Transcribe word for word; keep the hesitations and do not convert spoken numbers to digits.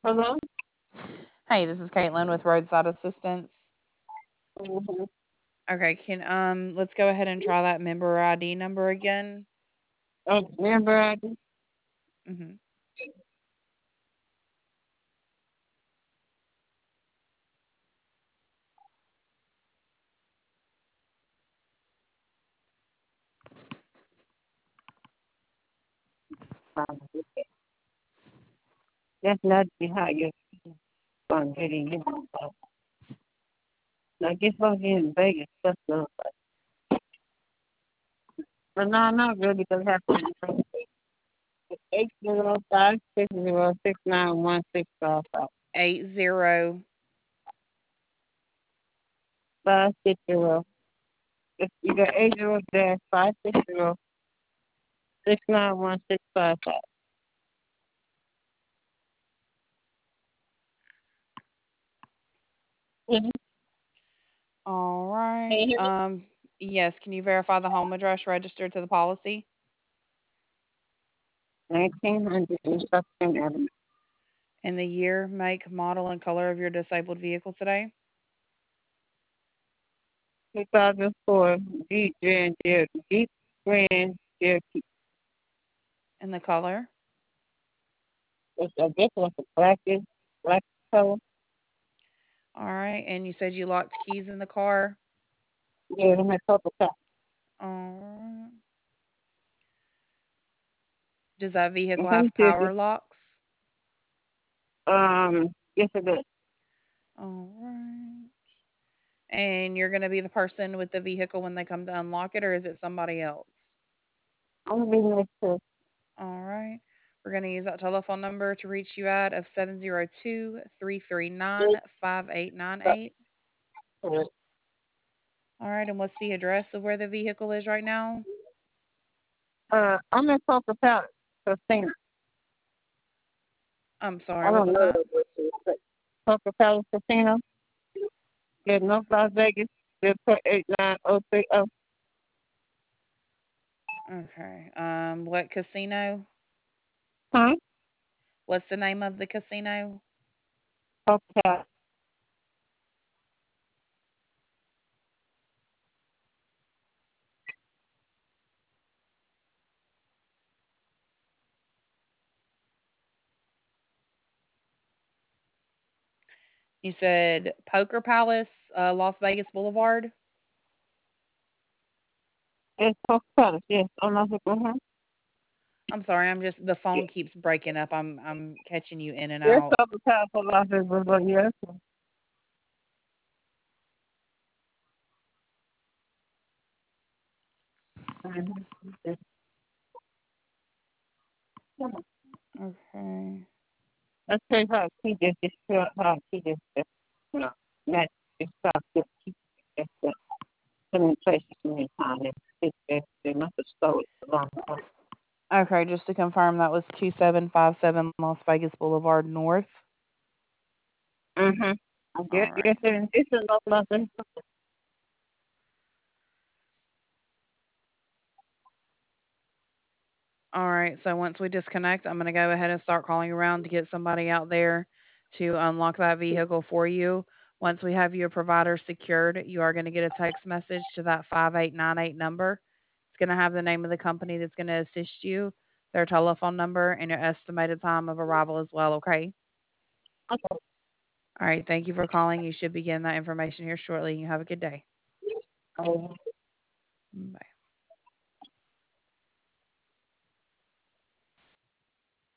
Hello? Hey, this is Caitlin with Roadside Assistance. Mm-hmm. Okay, can um let's go ahead and try that member I D number again. Oh, remember I just hmm found it. That's not how you're going to get in. I guess I'm in Vegas. That's not. But no, not really, because I have to. Eight zero five six zero six nine one six five five Eight zero. five six zero. If you got eight zero dash five six zero six nine one six five five. Can All you right. hear me? Um yes, can you verify the home address registered to the policy Nineteen hundred Instruction Avenue. and the year, make, model, and color of your disabled vehicle today? Two thousand four Jeep Grand Cherokee. Jeep Grand Cherokee. And the color? It's, I guess it's a blackish, black color. All right. And you said you locked keys in the car? Yeah, it has purple top. All right. Does that vehicle Mm-hmm. have power locks? Um, yes, it is. All right. And you're going to be the person with the vehicle when they come to unlock it, or is it somebody else? I'm gonna be next to All right. We're going to use that telephone number to reach you at of seven zero two, three three nine, five eight nine eight. it. All right. And what's the address of where the vehicle is right now? Uh, I'm in Coca Palace, Casino. I'm sorry. I What don't was know that? what you say. Coca Palace Casino. Yeah, North Las Vegas. Zip code eight nine zero three zero. Okay. Um, what casino? Huh? What's the name of the casino? Coca Palace. You said Poker Palace, uh, Las Vegas Boulevard. It's Coca Palace. Yes, on Las Vegas. Uh-huh. I'm sorry. I'm just the phone keeps breaking up. I'm I'm catching you in and It's out. Coca Palace on Las Vegas. But yes. Mm-hmm. Okay. Let's say how he just just how he just just you know that just stop just keep just put in place so many times. It, it, they must have stole it a long time. Okay, just to confirm, that was two seven five seven Las Vegas Boulevard North. Mm-hmm. I All guess right. yes, it, it's a lot of nothing. All right. So once we disconnect, I'm going to go ahead and start calling around to get somebody out there to unlock that vehicle for you. Once we have your provider secured, you are going to get a text message to that five eight nine eight number. It's going to have the name of the company that's going to assist you, their telephone number, and your estimated time of arrival as well. Okay. Okay. All right. Thank you for calling. You should be getting that information here shortly. You have a good day. Um, Bye.